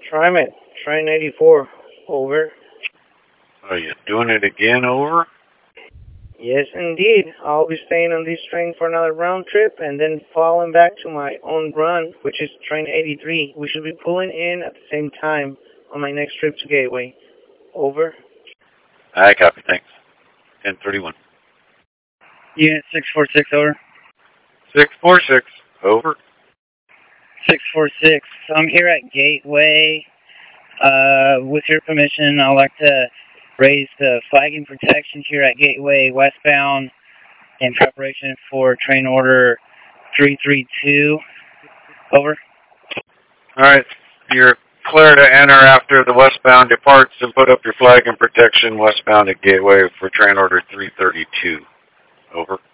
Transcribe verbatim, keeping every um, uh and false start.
TriMet, train eighty-four, over. Are you doing it again, over? Yes, indeed. I'll be staying on this train for another round trip and then falling back to my own run, which is train eighty-three. We should be pulling in at the same time on my next trip to Gateway. Over. I copy, thanks. ten thirty-one. Unit six four six, over. six four six, over. six four six, I'm here at Gateway. Uh, with your permission, I'd like to raise the flagging protection here at Gateway westbound in preparation for train order three three two. Over. All right, you're clear to enter after the westbound departs and put up your flag and protection westbound at Gateway for train order three thirty-two. Over.